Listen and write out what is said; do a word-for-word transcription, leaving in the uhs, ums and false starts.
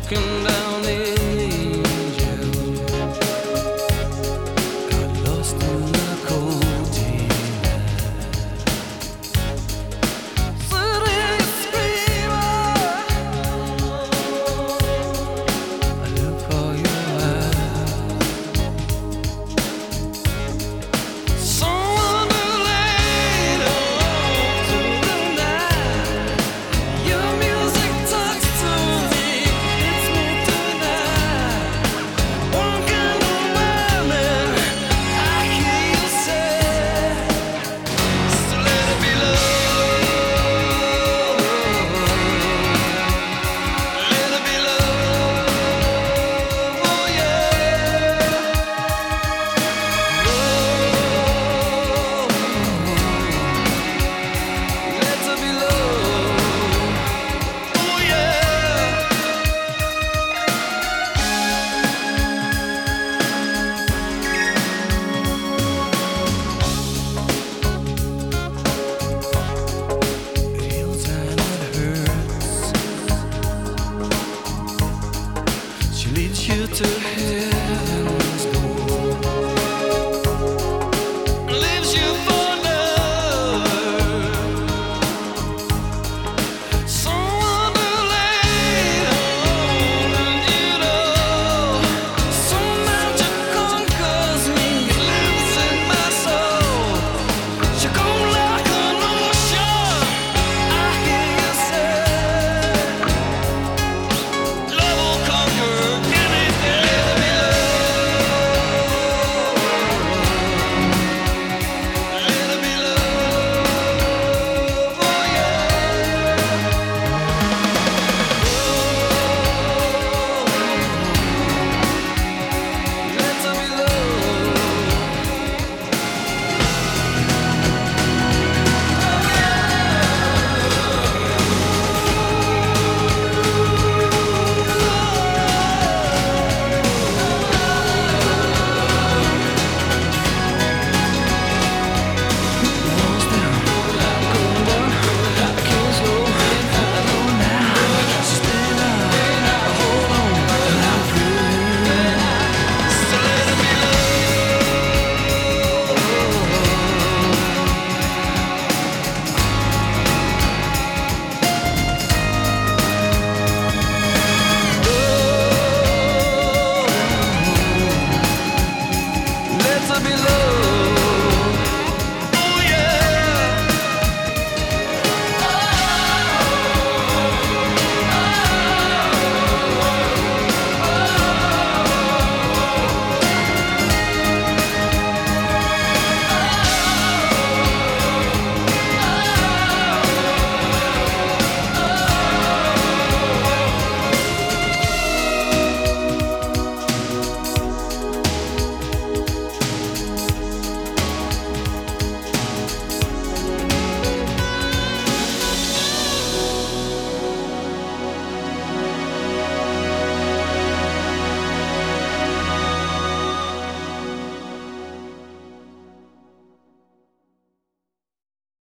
walking down the angel, got lost in the cold daylight. Sitting screamer, I look for your eyes. Someone who laid on to the night. Your music talks to me, hits me tonight. One kind of woman I hear you say, so let it be love, let it be love, oh yeah, love, let it be love, oh yeah. It heals and it hurts. She leads you to hell.